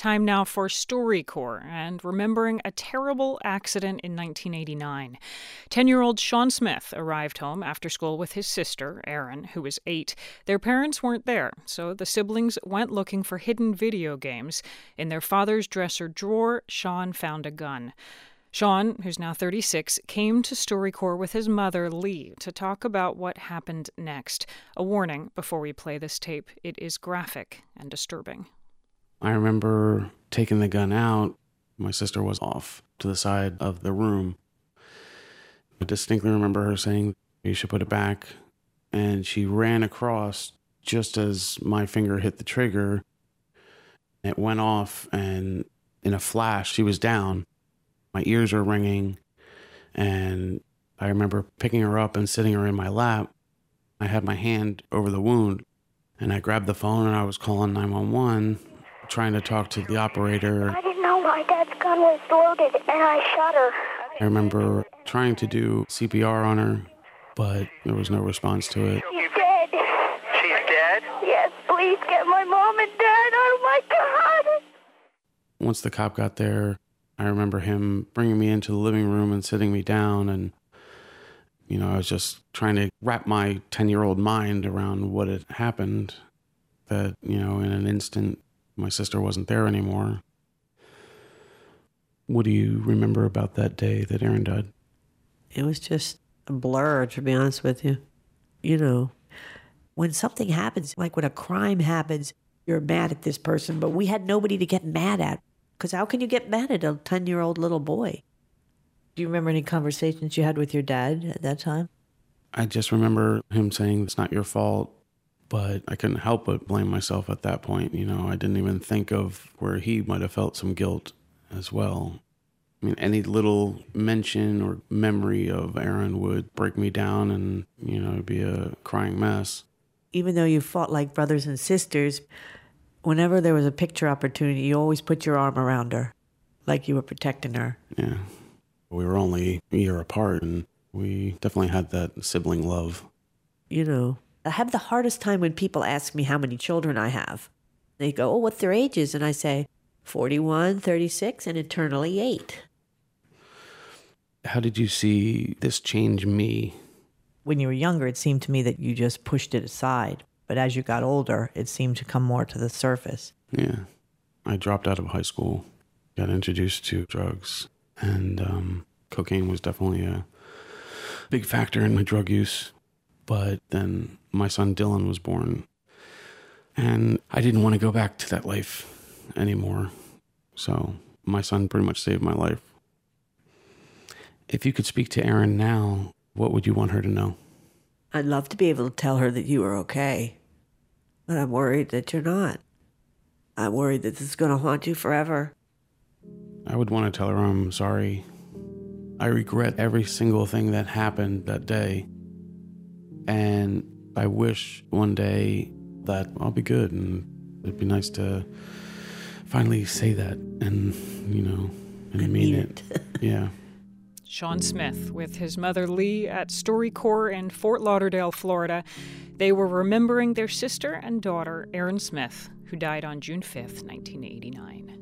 time now for StoryCorps and remembering a terrible accident in 1989. 10-year-old Sean Smith arrived home after school with his sister, Erin, who was 8. Their parents weren't there, so the siblings went looking for hidden video games. In their father's dresser drawer, Sean found a gun. Sean, who's now 36, came to StoryCorps with his mother, Lee, to talk about what happened next. A warning before we play this tape: it is graphic and disturbing. I remember taking the gun out. My sister was off to the side of the room. I distinctly remember her saying, "You should put it back." And she ran across just as my finger hit the trigger. It went off, and in a flash, she was down. My ears were ringing, and I remember picking her up and sitting her in my lap. I had my hand over the wound, and I grabbed the phone, and I was calling 911, trying to talk to the operator. I didn't know my dad's gun was loaded, and I shot her. I remember trying to do CPR on her, but there was no response to it. She's dead. She's dead? Yes, please get my mom and dad. Oh, my God. Once the cop got there, I remember him bringing me into the living room and sitting me down, and, I was just trying to wrap my 10-year-old mind around what had happened, that, in an instant, my sister wasn't there anymore. What do you remember about that day that Erin died? It was just a blur, to be honest with you. When something happens, like when a crime happens, you're mad at this person, but we had nobody to get mad at. Because how can you get mad at a 10-year-old little boy? Do you remember any conversations you had with your dad at that time? I just remember him saying, "It's not your fault," but I couldn't help but blame myself at that point. I didn't even think of where he might have felt some guilt as well. Any little mention or memory of Erin would break me down and, it'd be a crying mess. Even though you fought like brothers and sisters, whenever there was a picture opportunity, you always put your arm around her, like you were protecting her. Yeah. We were only a year apart, and we definitely had that sibling love. I have the hardest time when people ask me how many children I have. They go, "Oh, what's their ages?" And I say, 41, 36, and eternally 8. How did you see this change me? When you were younger, it seemed to me that you just pushed it aside. But as you got older, it seemed to come more to the surface. Yeah. I dropped out of high school, got introduced to drugs, and cocaine was definitely a big factor in my drug use. But then my son Dylan was born, and I didn't want to go back to that life anymore. So my son pretty much saved my life. If you could speak to Erin now, what would you want her to know? I'd love to be able to tell her that you are okay, but I'm worried that you're not. I'm worried that this is going to haunt you forever. I would want to tell her I'm sorry. I regret every single thing that happened that day. And I wish one day that I'll be good, and it'd be nice to finally say that and, and mean it. Yeah. Sean Smith with his mother Lee at StoryCorps in Fort Lauderdale, Florida. They were remembering their sister and daughter, Erin Smith, who died on June 5th, 1989.